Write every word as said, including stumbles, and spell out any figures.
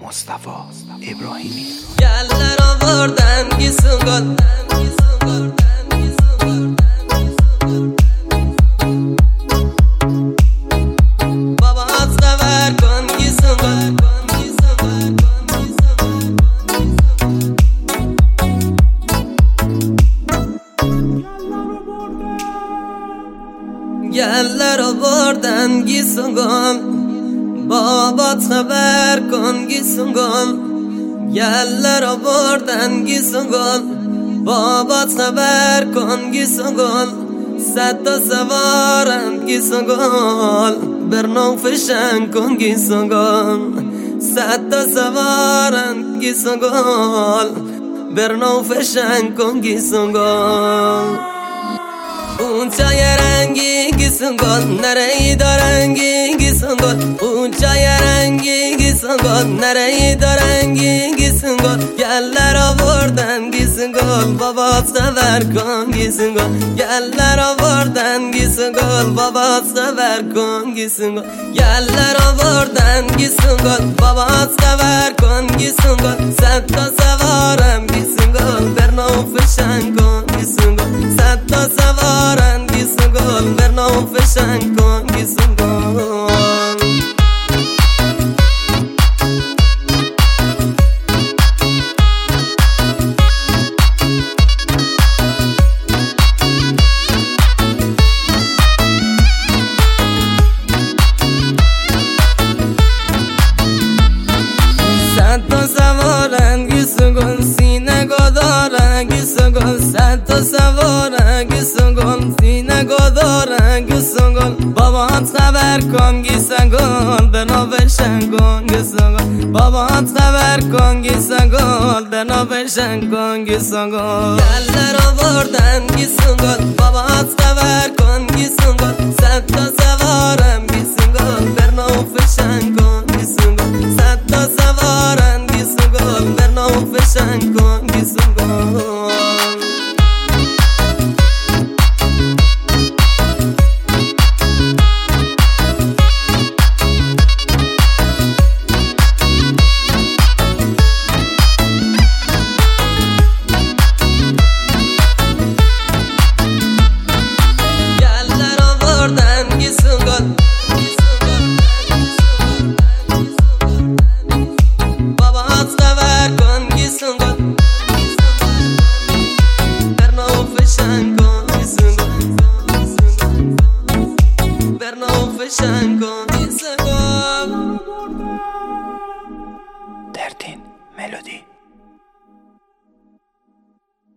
مصطفی ابراهیمی. گلر آوردن گیسون گل بابا از خبر کن گیسون گل گلر آوردن گیسون گل بابات خبر کن گیسون گل گلر آوردن گیسون گل بابات خبر کن گیسون گل صد تا سوارن گیسون گل برنو فشن کن گیسون گل صد تا سوارن گیسون گل برنو فشن کن گیسون گل اون چای رنگی گیسون گل نرهی دارنگی گیسون گل اون چای رنگی گیسون گل نرهی دارنگی گیسون گل گلر آوردن گیسون گل بابات خبر کن گیسون گل گلر آوردن گیسون گل بابات خبر کن گیسون گل گلر آوردن گیسون گل بابات خبر کن گیسون گل صد تا سوارم گیسون گل برنو فشن کن گیسون گل صد تا سوارن گیسون گل برنو فشن کن گیسون گل سینه گداره گیسون گل صد تا سواره گیسون گل سینه گداره گیسون گل بابات خبر کن گیسون گل برنو فشن کن گیسون گل بابات خبر کن گیسون گل برنو فشن کن گیسون گل گلر آوردن گیسون گل بابات خبر کن گیسون گل صد تا سوارم گیسون گل برنو فشن کن گیسون گل صد تا سوارن گیسون گل برنو فشن کن گیسون گل گلر آوردن گیسون گل بابات خبر کن گیسون گل برنو فشن کن گیسون گل برنو فشن کن گیسون گل دردین ملودی.